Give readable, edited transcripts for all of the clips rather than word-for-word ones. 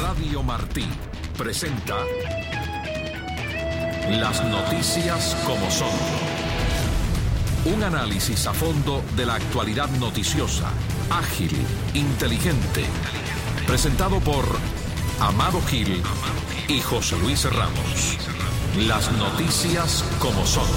Radio Martí presenta Las noticias como son. Un análisis a fondo de la actualidad noticiosa, ágil, inteligente. Presentado por Amado Gil y José Luis Ramos. Las noticias como son.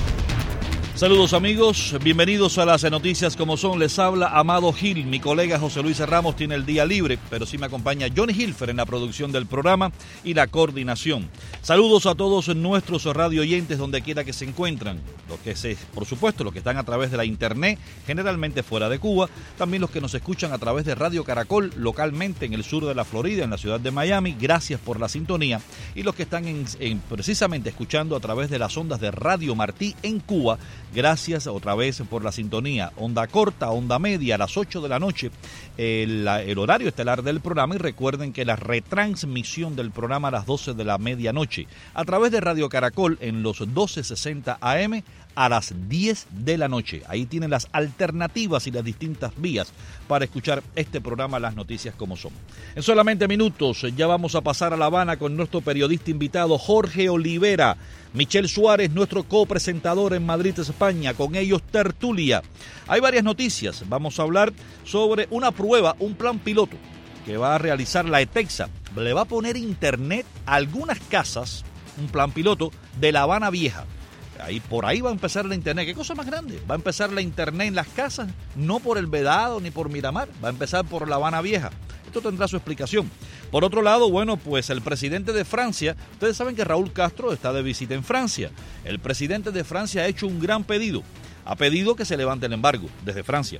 Saludos amigos, bienvenidos a las noticias como son. Les habla Amado Gil. Mi colega José Luis Ramos tiene el día libre, pero sí me acompaña Johnny Hilfer en la producción del programa y la coordinación. Saludos a todos nuestros radio oyentes donde quiera que se encuentran. Por supuesto, los que están a través de la internet, generalmente fuera de Cuba. También los que nos escuchan a través de Radio Caracol, localmente en el sur de la Florida, en la ciudad de Miami. Gracias por la sintonía. Y los que están precisamente escuchando a través de las ondas de Radio Martí en Cuba. Gracias otra vez por la sintonía. Onda corta, onda media, a las 8 de la noche, el horario estelar del programa. Y recuerden que la retransmisión del programa a las 12 de la medianoche, a través de Radio Caracol en los 1260 AM a las 10 de la noche. Ahí tienen las alternativas y las distintas vías para escuchar este programa, Las Noticias como Son. En solamente minutos ya vamos a pasar a La Habana con nuestro periodista invitado Jorge Olivera. Michelle Suárez, nuestro copresentador en Madrid, España, con ellos tertulia. Hay varias noticias. Vamos a hablar sobre una prueba, un plan piloto que va a realizar la ETEXA. Le va a poner internet a algunas casas, un plan piloto de La Habana Vieja. Por ahí va a empezar la internet. ¿Qué cosa más grande? Va a empezar la internet en las casas, no por el Vedado ni por Miramar, va a empezar por La Habana Vieja. Esto tendrá su explicación. Por otro lado, bueno, pues el presidente de Francia, ustedes saben que Raúl Castro está de visita en Francia. El presidente de Francia ha hecho un gran pedido. Ha pedido que se levante el embargo desde Francia.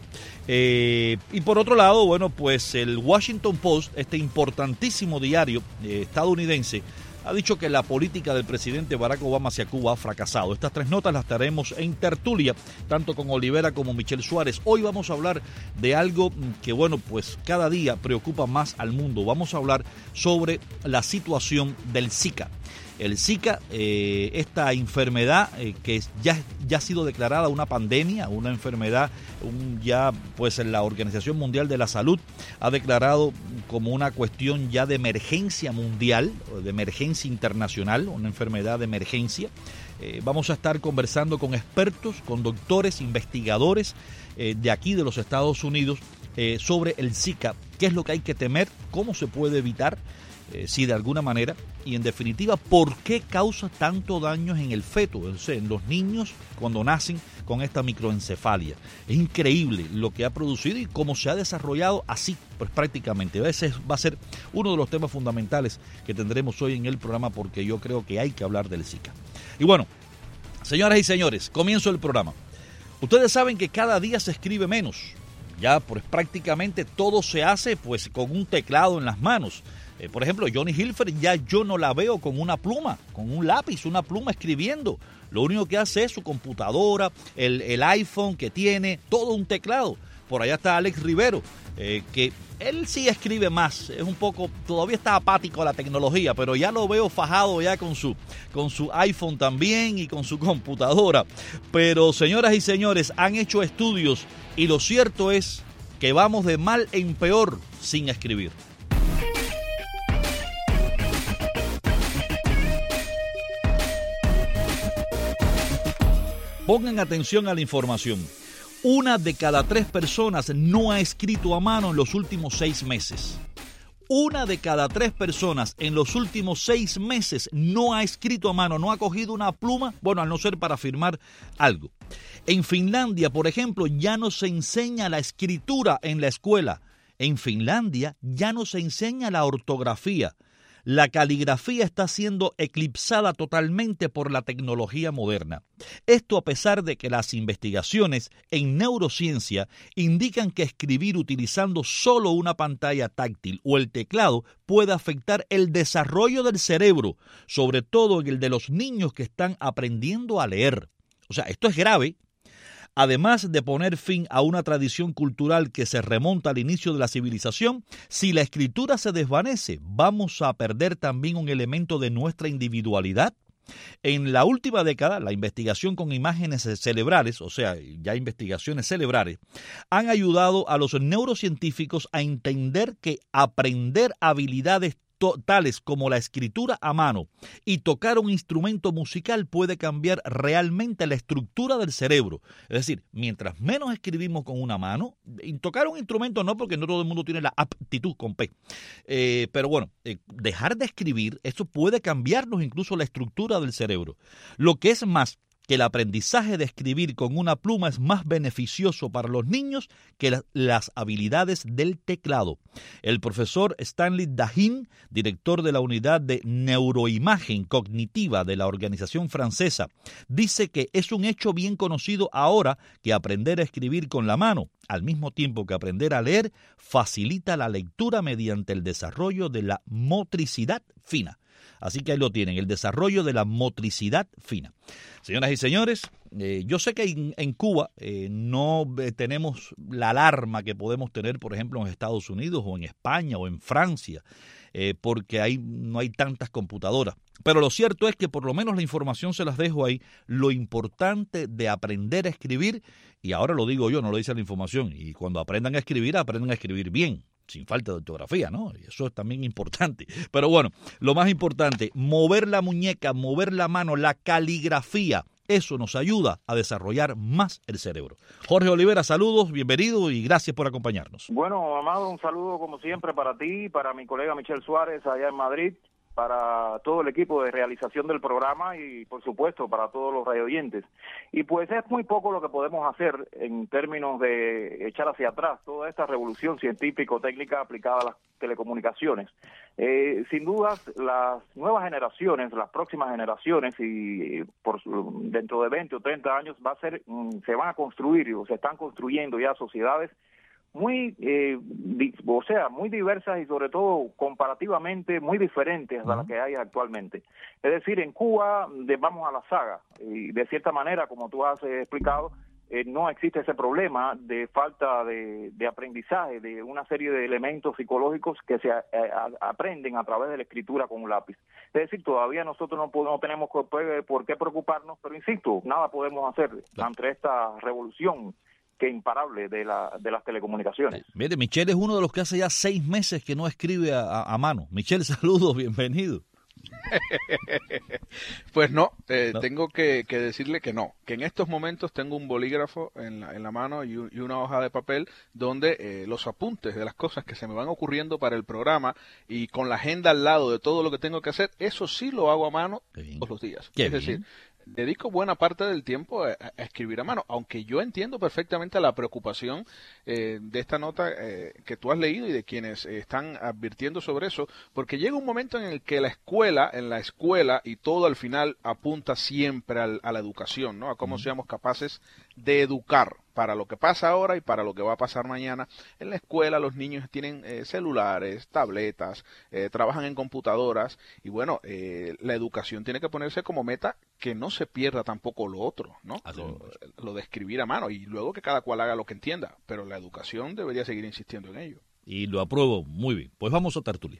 Y por otro lado, bueno, pues el Washington Post, este importantísimo diario estadounidense, ha dicho que la política del presidente Barack Obama hacia Cuba ha fracasado. Estas tres notas las traeremos en tertulia, tanto con Olivera como Michelle Suárez. Hoy vamos a hablar de algo que, bueno, pues cada día preocupa más al mundo. Vamos a hablar sobre la situación del Zika. El Zika, esta enfermedad que ya ha sido declarada una pandemia, una enfermedad, ya pues la Organización Mundial de la Salud ha declarado como una cuestión ya de emergencia mundial, de emergencia internacional, una enfermedad de emergencia. Vamos a estar conversando con expertos, con doctores, investigadores de aquí de los Estados Unidos sobre el Zika, qué es lo que hay que temer, cómo se puede evitar, si de alguna manera, y en definitiva, ¿por qué causa tanto daño en el feto, en los niños cuando nacen con esta microencefalia? Es increíble lo que ha producido y cómo se ha desarrollado así, pues prácticamente. Ese va a ser uno de los temas fundamentales que tendremos hoy en el programa, porque yo creo que hay que hablar del Zika. Y bueno, señoras y señores, comienzo el programa. Ustedes saben que cada día se escribe menos. Ya pues prácticamente todo se hace pues con un teclado en las manos. Por ejemplo, Johnny Hilfer ya yo no la veo con una pluma, con un lápiz, una pluma escribiendo. Lo único que hace es su computadora, el iPhone que tiene, todo un teclado. Por allá está Alex Rivero, que él sí escribe más, es un poco, todavía está apático a la tecnología, pero ya lo veo fajado ya con su iPhone también y con su computadora. Pero señoras y señores, han hecho estudios y lo cierto es que vamos de mal en peor sin escribir. Pongan atención a la información. 1 de cada 3 personas no ha escrito a mano en los últimos 6 meses. 1 de cada 3 personas en los últimos 6 meses no ha escrito a mano, no ha cogido una pluma, bueno, al no ser para firmar algo. En Finlandia, por ejemplo, ya no se enseña la escritura en la escuela. En Finlandia ya no se enseña la ortografía. La caligrafía está siendo eclipsada totalmente por la tecnología moderna. Esto a pesar de que las investigaciones en neurociencia indican que escribir utilizando solo una pantalla táctil o el teclado puede afectar el desarrollo del cerebro, sobre todo en el de los niños que están aprendiendo a leer. O sea, esto es grave. Además de poner fin a una tradición cultural que se remonta al inicio de la civilización, si la escritura se desvanece, ¿vamos a perder también un elemento de nuestra individualidad? En la última década, la investigación con imágenes cerebrales, o sea, ya investigaciones cerebrales, han ayudado a los neurocientíficos a entender que aprender habilidades tales como la escritura a mano y tocar un instrumento musical puede cambiar realmente la estructura del cerebro. Es decir, mientras menos escribimos con una mano, y tocar un instrumento no, porque no todo el mundo tiene la aptitud con P, pero bueno, dejar de escribir, eso puede cambiarnos incluso la estructura del cerebro. Lo que es más, que el aprendizaje de escribir con una pluma es más beneficioso para los niños que las habilidades del teclado. El profesor Stanley Dahin, director de la unidad de neuroimagen cognitiva de la organización francesa, dice que es un hecho bien conocido ahora que aprender a escribir con la mano, al mismo tiempo que aprender a leer, facilita la lectura mediante el desarrollo de la motricidad fina. Así que ahí lo tienen, el desarrollo de la motricidad fina. Señoras y señores, yo sé que en Cuba no tenemos la alarma que podemos tener, por ejemplo, en Estados Unidos o en España o en Francia, porque ahí no hay tantas computadoras. Pero lo cierto es que por lo menos la información se las dejo ahí, lo importante de aprender a escribir, y ahora lo digo yo, no lo dice la información, y cuando aprendan a escribir bien, sin falta de ortografía, ¿no? Y eso es también importante. Pero bueno, lo más importante, mover la muñeca, mover la mano, la caligrafía, eso nos ayuda a desarrollar más el cerebro. Jorge Olivera, saludos, bienvenido y gracias por acompañarnos. Bueno, Amado, un saludo como siempre para ti, para mi colega Michelle Suárez allá en Madrid, para todo el equipo de realización del programa y, por supuesto, para todos los radioyentes. Y pues es muy poco lo que podemos hacer en términos de echar hacia atrás toda esta revolución científico-técnica aplicada a las telecomunicaciones. Sin dudas, las nuevas generaciones, las próximas generaciones, y dentro de 20 o 30 años se van a construir o se están construyendo ya sociedades muy diversas y sobre todo comparativamente muy diferentes a las que hay actualmente. Es decir, en Cuba vamos a la saga y de cierta manera, como tú has explicado, no existe ese problema de falta de aprendizaje de una serie de elementos psicológicos que se aprenden a través de la escritura con un lápiz. Es decir, todavía nosotros no tenemos por qué preocuparnos, pero insisto, nada podemos hacer ante esta revolución que imparable de las telecomunicaciones. Mire, Michelle es uno de los que hace ya 6 meses que no escribe a mano. Michelle, saludos, bienvenido. Pues no, tengo que decirle que no, que en estos momentos tengo un bolígrafo en la mano y una hoja de papel donde los apuntes de las cosas que se me van ocurriendo para el programa y con la agenda al lado de todo lo que tengo que hacer, eso sí lo hago a mano todos los días. Es decir, dedico buena parte del tiempo a escribir a mano, aunque yo entiendo perfectamente la preocupación de esta nota que tú has leído y de quienes están advirtiendo sobre eso, porque llega un momento en el que en la escuela y todo al final apunta siempre a la educación, ¿no? A cómo seamos capaces de educar para lo que pasa ahora y para lo que va a pasar mañana. En la escuela los niños tienen celulares, tabletas, trabajan en computadoras y bueno, la educación tiene que ponerse como meta que no se pierda tampoco lo otro, ¿no? Lo de escribir a mano y luego que cada cual haga lo que entienda, pero la educación debería seguir insistiendo en ello. Y lo apruebo muy bien. Pues vamos a tertulia.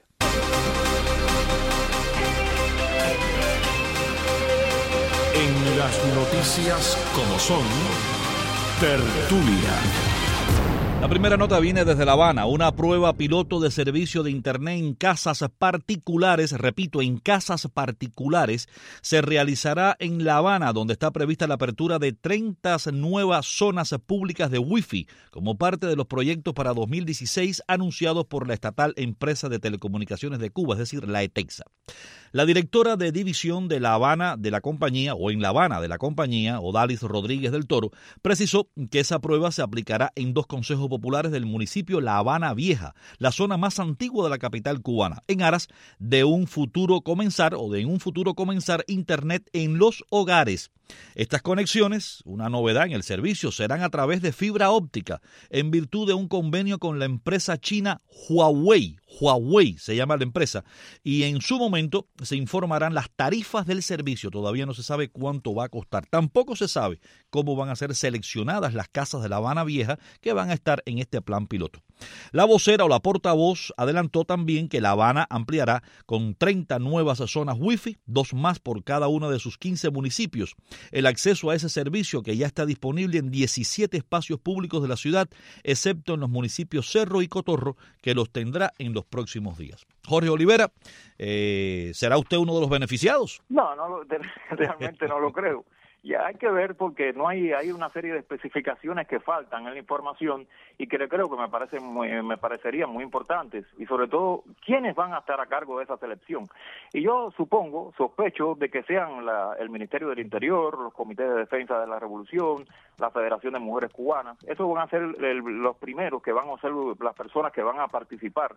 En las noticias como son, tertulia. La primera nota viene desde La Habana. Una prueba piloto de servicio de Internet en casas particulares, repito, en casas particulares, se realizará en La Habana, donde está prevista la apertura de 30 nuevas zonas públicas de Wi-Fi, como parte de los proyectos para 2016 anunciados por la estatal Empresa de Telecomunicaciones de Cuba, es decir, la ETEXA. La directora de división de La Habana de la compañía, o en La Habana de la compañía, Odalis Rodríguez del Toro, precisó que esa prueba se aplicará en 2 consejos populares del municipio La Habana Vieja, la zona más antigua de la capital cubana, en aras de en un futuro comenzar Internet en los hogares. Estas conexiones, una novedad en el servicio, serán a través de fibra óptica en virtud de un convenio con la empresa china Huawei. Huawei se llama la empresa, y en su momento se informarán las tarifas del servicio. Todavía no se sabe cuánto va a costar. Tampoco se sabe cómo van a ser seleccionadas las casas de La Habana Vieja que van a estar en este plan piloto. La vocera o la portavoz adelantó también que La Habana ampliará con 30 nuevas zonas Wi-Fi, 2 más por cada uno de sus 15 municipios. El acceso a ese servicio que ya está disponible en 17 espacios públicos de la ciudad, excepto en los municipios Cerro y Cotorro, que los tendrá en los próximos días. Jorge Olivera, ¿será usted uno de los beneficiados? No, realmente no lo creo. Ya hay que ver porque hay una serie de especificaciones que faltan en la información y que creo que me parecerían muy importantes, y sobre todo quiénes van a estar a cargo de esa selección. Y yo sospecho de que sean el Ministerio del Interior, los comités de defensa de la revolución, la Federación de Mujeres Cubanas. Esos van a ser los primeros que van a ser las personas que van a participar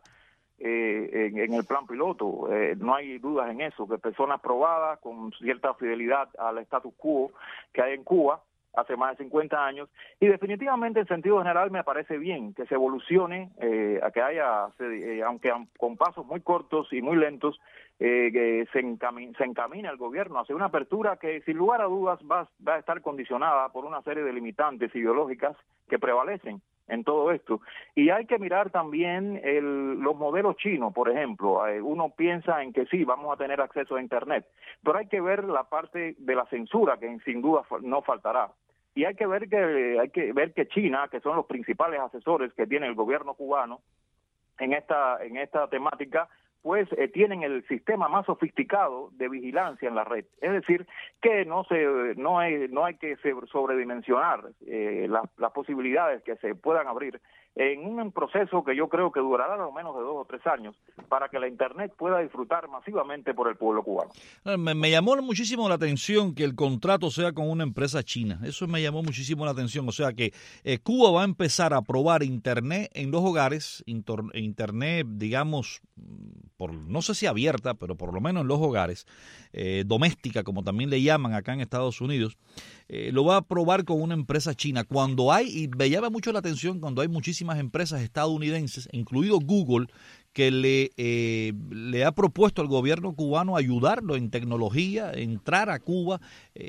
en el plan piloto. No hay dudas en eso, que personas probadas con cierta fidelidad al status quo que hay en Cuba hace más de 50 años, y definitivamente en sentido general me parece bien que se evolucione, a que haya, aunque con pasos muy cortos y muy lentos, que se encamine al gobierno hacia una apertura que sin lugar a dudas va a estar condicionada por una serie de limitantes ideológicas que prevalecen en todo esto. Y hay que mirar también los modelos chinos, por ejemplo. Uno piensa en que sí, vamos a tener acceso a Internet, pero hay que ver la parte de la censura, que sin duda no faltará. Y hay que ver que China, que son los principales asesores que tiene el gobierno cubano en esta temática, pues tienen el sistema más sofisticado de vigilancia en la red. Es decir, que no hay que sobredimensionar las posibilidades que se puedan abrir en un proceso que yo creo que durará lo menos de 2 o 3 años para que la Internet pueda disfrutar masivamente por el pueblo cubano. Me llamó muchísimo la atención que el contrato sea con una empresa china. Eso me llamó muchísimo la atención. O sea que Cuba va a empezar a probar Internet en los hogares, Internet, digamos, no sé si abierta, pero por lo menos en los hogares, doméstica, como también le llaman acá en Estados Unidos. Lo va a probar con una empresa china. Y me llama mucho la atención cuando hay muchísimas empresas estadounidenses, incluido Google, que le ha propuesto al gobierno cubano ayudarlo en tecnología, entrar a Cuba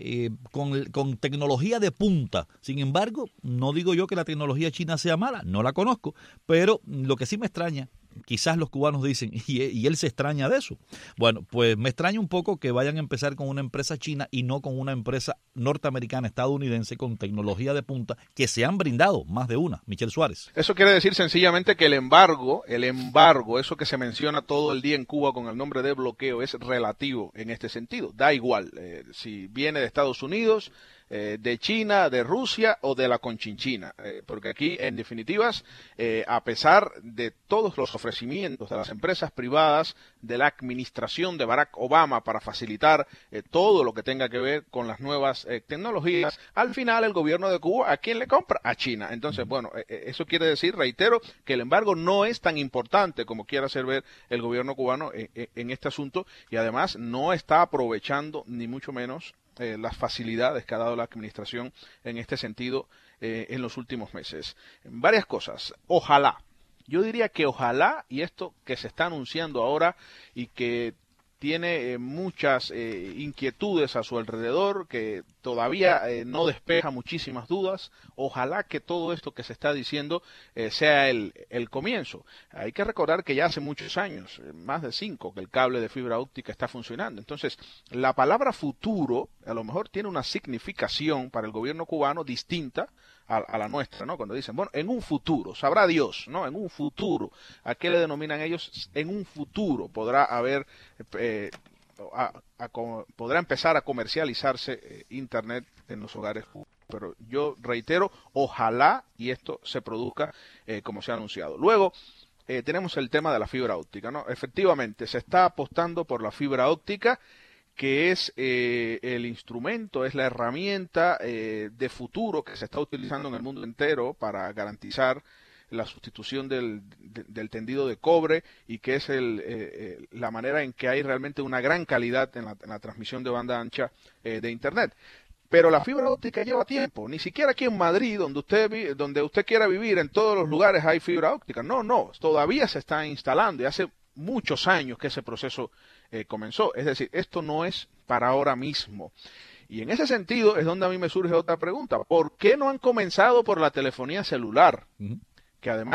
con tecnología de punta. Sin embargo, no digo yo que la tecnología china sea mala, no la conozco, pero lo que sí me extraña, quizás los cubanos dicen, y él se extraña de eso. Bueno, pues me extraña un poco que vayan a empezar con una empresa china y no con una empresa norteamericana, estadounidense, con tecnología de punta, que se han brindado más de una. Michel Suárez. Eso quiere decir sencillamente que el embargo, eso que se menciona todo el día en Cuba con el nombre de bloqueo, es relativo en este sentido. Da igual si viene de Estados Unidos, de China, de Rusia o de la Conchinchina, porque aquí, en definitivas, a pesar de todos los ofrecimientos de las empresas privadas, de la administración de Barack Obama para facilitar todo lo que tenga que ver con las nuevas tecnologías, al final el gobierno de Cuba, ¿a quién le compra? A China. Entonces, bueno, eso quiere decir, reitero, que el embargo no es tan importante como quiera hacer ver el gobierno cubano en este asunto, y además no está aprovechando, ni mucho menos, las facilidades que ha dado la administración en este sentido en los últimos meses. Varias cosas. Ojalá, yo diría que ojalá, y esto que se está anunciando ahora y que tiene muchas inquietudes a su alrededor, que todavía no despeja muchísimas dudas. Ojalá que todo esto que se está diciendo sea el comienzo. Hay que recordar que ya hace muchos años, más de 5, que el cable de fibra óptica está funcionando. Entonces, la palabra futuro a lo mejor tiene una significación para el gobierno cubano distinta a la nuestra, ¿no? Cuando dicen, bueno, en un futuro, sabrá Dios, ¿no? En un futuro, ¿a qué le denominan ellos? En un futuro podrá haber, podrá empezar a comercializarse Internet en los hogares cubanos. Pero yo reitero, ojalá y esto se produzca como se ha anunciado. Luego, tenemos el tema de la fibra óptica, ¿no? Efectivamente, se está apostando por la fibra óptica, que es el instrumento, es la herramienta de futuro que se está utilizando en el mundo entero para garantizar la sustitución del tendido de cobre, y que es la manera en que hay realmente una gran calidad en la transmisión de banda ancha de Internet. Pero la fibra óptica lleva tiempo. Ni siquiera aquí en Madrid, donde usted quiera vivir, en todos los lugares hay fibra óptica. No, todavía se está instalando, y hace muchos años que ese proceso comenzó. Es decir, esto no es para ahora mismo. Y en ese sentido es donde a mí me surge otra pregunta. ¿Por qué no han comenzado por la telefonía celular? Que además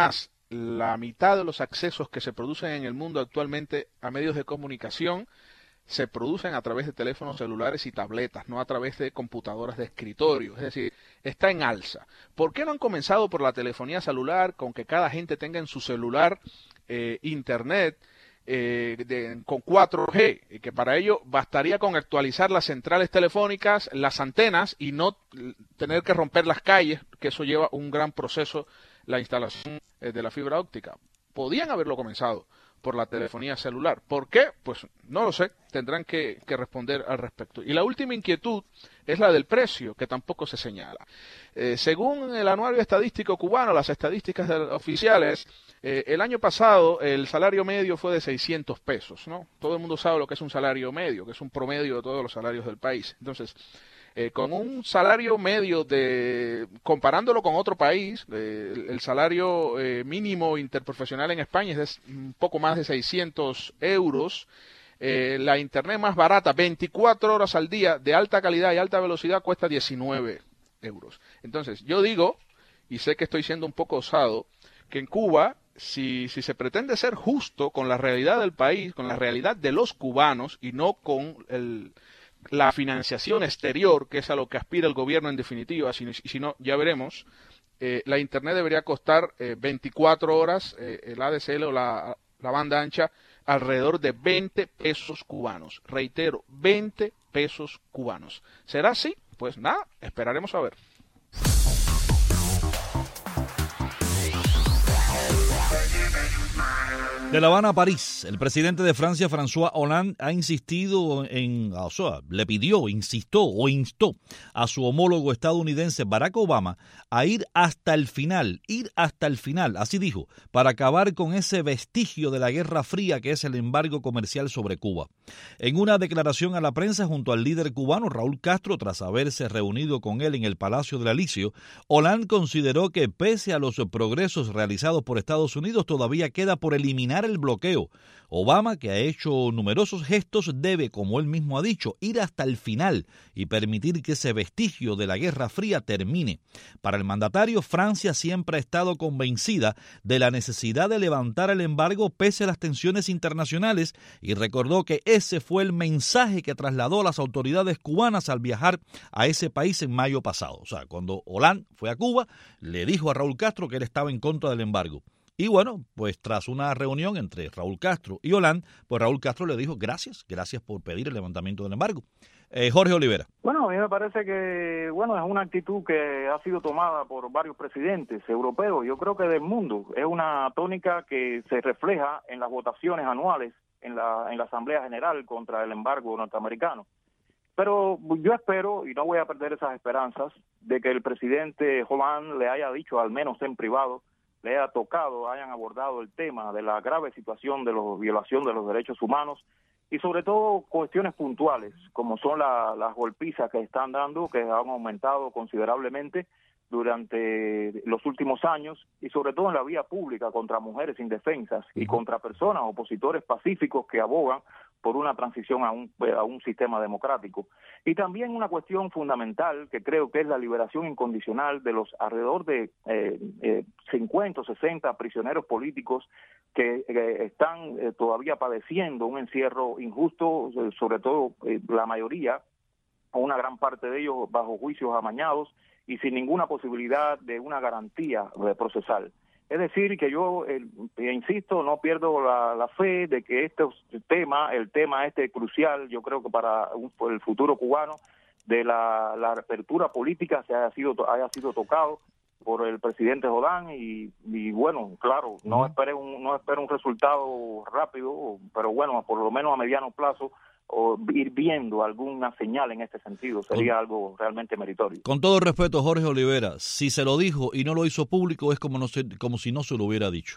la mitad de los accesos que se producen en el mundo actualmente a medios de comunicación se producen a través de teléfonos celulares y tabletas, no a través de computadoras de escritorio. Es decir, está en alza. ¿Por qué no han comenzado por la telefonía celular, con que cada gente tenga en su celular internet con 4G? Y que para ello bastaría con actualizar las centrales telefónicas, las antenas, y no tener que romper las calles, que eso lleva un gran proceso, la instalación de la fibra óptica. Podían haberlo comenzado por la telefonía celular. ¿Por qué? Pues no lo sé, tendrán que responder al respecto. Y la última inquietud es la del precio, que tampoco se señala. Según el Anuario Estadístico Cubano, las estadísticas oficiales, el año pasado el salario medio fue de 600 pesos, ¿no? Todo el mundo sabe lo que es un salario medio, que es un promedio de todos los salarios del país. Entonces, con un salario medio comparándolo con otro país, el salario mínimo interprofesional en España es de un poco más de 600 euros. La internet más barata, 24 horas al día, de alta calidad y alta velocidad, cuesta 19 euros. Entonces, yo digo, y sé que estoy siendo un poco osado, que en Cuba, si se pretende ser justo con la realidad del país, con la realidad de los cubanos, y no con la financiación exterior, que es a lo que aspira el gobierno en definitiva, si no, ya veremos, la internet debería costar 24 horas, el ADSL o la banda ancha, alrededor de 20 pesos cubanos. Reitero, 20 pesos cubanos. ¿Será así? Pues nada, esperaremos a ver. De La Habana a París, el presidente de Francia, François Hollande, ha instó a su homólogo estadounidense Barack Obama a ir hasta el final, así dijo, para acabar con ese vestigio de la Guerra Fría que es el embargo comercial sobre Cuba. En una declaración a la prensa junto al líder cubano Raúl Castro, tras haberse reunido con él en el Palacio del Elíseo, Hollande consideró que pese a los progresos realizados por Estados Unidos, todavía queda por eliminar el bloqueo. Obama, que ha hecho numerosos gestos, debe, como él mismo ha dicho, ir hasta el final y permitir que ese vestigio de la Guerra Fría termine. Para el mandatario, Francia siempre ha estado convencida de la necesidad de levantar el embargo pese a las tensiones internacionales y recordó que ese fue el mensaje que trasladó a las autoridades cubanas al viajar a ese país en mayo pasado. O sea, cuando Hollande fue a Cuba, le dijo a Raúl Castro que él estaba en contra del embargo. Y bueno, pues tras una reunión entre Raúl Castro y Hollande, pues Raúl Castro le dijo gracias por pedir el levantamiento del embargo. Jorge Olivera. Bueno, a mí me parece que, es una actitud que ha sido tomada por varios presidentes europeos, yo creo que del mundo. Es una tónica que se refleja en las votaciones anuales en la Asamblea General contra el embargo norteamericano. Pero yo espero, y no voy a perder esas esperanzas, de que el presidente Hollande le haya dicho, al menos en privado, le haya tocado, hayan abordado el tema de la grave situación de la violación de los derechos humanos y sobre todo cuestiones puntuales, como son las golpizas que están dando, que han aumentado considerablemente durante los últimos años y sobre todo en la vía pública contra mujeres indefensas y contra personas, opositores pacíficos que abogan por una transición a un sistema democrático. Y también una cuestión fundamental que creo que es la liberación incondicional de los alrededor de 50 o 60 prisioneros políticos que están todavía padeciendo un encierro injusto, sobre todo la mayoría, o una gran parte de ellos bajo juicios amañados y sin ninguna posibilidad de una garantía procesal. Es decir, que yo insisto, no pierdo la fe de que el tema crucial, yo creo que para el futuro cubano, de la apertura política haya sido tocado por el presidente Hollande y bueno, claro, no espero un resultado rápido, pero bueno, por lo menos a mediano plazo, o ir viendo alguna señal en este sentido, sería algo realmente meritorio. Con todo respeto, Jorge Olivera, si se lo dijo y no lo hizo público es como si no se lo hubiera dicho.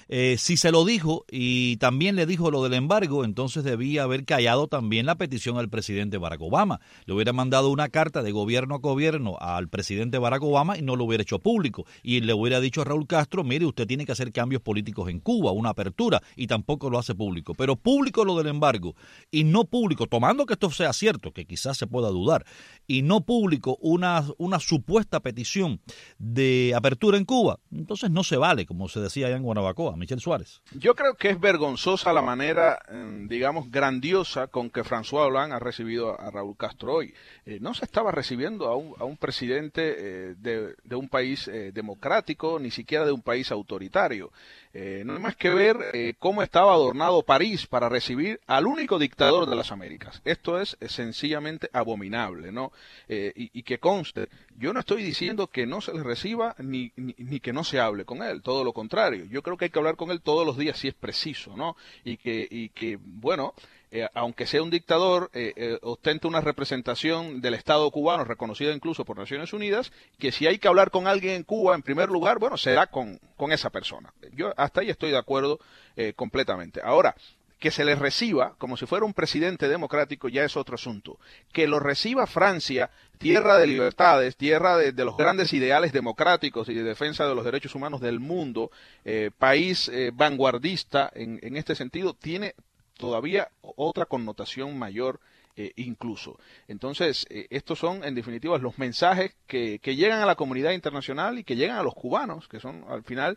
Si se lo dijo y también le dijo lo del embargo, entonces debía haber callado también la petición al presidente Barack Obama. Le hubiera mandado una carta de gobierno a gobierno al presidente Barack Obama y no lo hubiera hecho público. Y le hubiera dicho a Raúl Castro, mire, usted tiene que hacer cambios políticos en Cuba, una apertura, y tampoco lo hace público. Pero público lo del embargo y no público, tomando que esto sea cierto, que quizás se pueda dudar, y no público una supuesta petición de apertura en Cuba, entonces no se vale, como se decía allá en Guanabacoa. Michel Suárez. Yo creo que es vergonzosa la manera, digamos, grandiosa con que François Hollande ha recibido a Raúl Castro hoy. No se estaba recibiendo a un presidente de un país democrático, ni siquiera de un país autoritario. No hay más que ver cómo estaba adornado París para recibir al único dictador de las Américas. Esto es sencillamente abominable, ¿no? Y que conste, yo no estoy diciendo que no se le reciba ni que no se hable con él, todo lo contrario. Yo creo que hay que hablar con él todos los días si es preciso, ¿no? Y que bueno, aunque sea un dictador, ostenta una representación del Estado cubano reconocida incluso por Naciones Unidas, que si hay que hablar con alguien en Cuba, en primer lugar, bueno, será con esa persona. Yo hasta ahí estoy de acuerdo completamente. Ahora, que se le reciba como si fuera un presidente democrático ya es otro asunto. Que lo reciba Francia, tierra de libertades, tierra de los grandes ideales democráticos y de defensa de los derechos humanos del mundo, país vanguardista en este sentido, tiene todavía otra connotación mayor incluso. Entonces, estos son en definitiva los mensajes que llegan a la comunidad internacional y que llegan a los cubanos, que son al final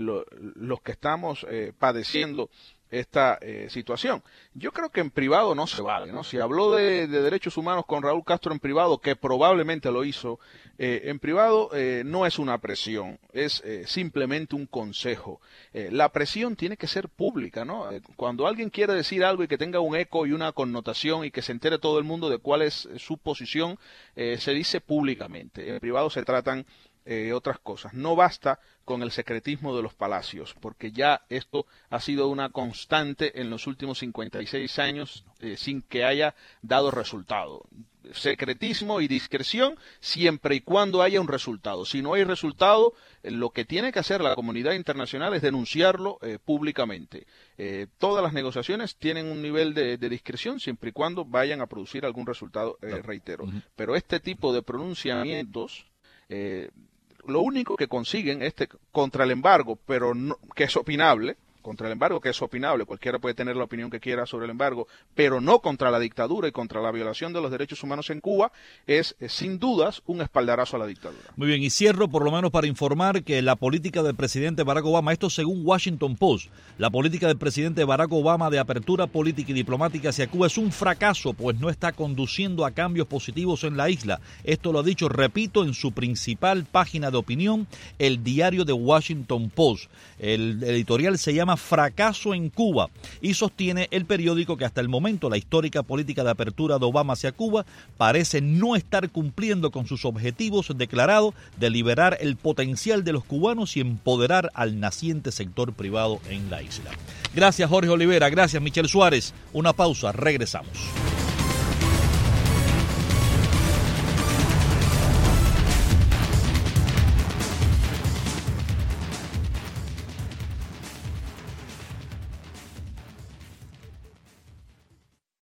los que estamos padeciendo esta situación. Yo creo que en privado no se vale, ¿no? Si habló de derechos humanos con Raúl Castro en privado, que probablemente lo hizo, en privado no es una presión, es simplemente un consejo. La presión tiene que ser pública, ¿no? Cuando alguien quiere decir algo y que tenga un eco y una connotación y que se entere todo el mundo de cuál es su posición, se dice públicamente. En privado se tratan otras cosas. No basta con el secretismo de los palacios, porque ya esto ha sido una constante en los últimos 56 años sin que haya dado resultado. Secretismo y discreción siempre y cuando haya un resultado. Si no hay resultado, lo que tiene que hacer la comunidad internacional es denunciarlo públicamente. Todas las negociaciones tienen un nivel de discreción siempre y cuando vayan a producir algún resultado, reitero. Pero este tipo de pronunciamientos lo único que consiguen es contra el embargo, pero no, que es opinable, cualquiera puede tener la opinión que quiera sobre el embargo, pero no contra la dictadura y contra la violación de los derechos humanos en Cuba, es sin dudas un espaldarazo a la dictadura. Muy bien, y cierro por lo menos para informar que la política del presidente Barack Obama, esto según Washington Post, la política del presidente Barack Obama de apertura política y diplomática hacia Cuba es un fracaso, pues no está conduciendo a cambios positivos en la isla. Esto lo ha dicho, repito, en su principal página de opinión, el diario de Washington Post. El editorial se llama Fracaso en Cuba y sostiene el periódico que hasta el momento la histórica política de apertura de Obama hacia Cuba parece no estar cumpliendo con sus objetivos declarados de liberar el potencial de los cubanos y empoderar al naciente sector privado en la isla. Gracias Jorge Olivera, gracias Michel Suárez. Una pausa, regresamos.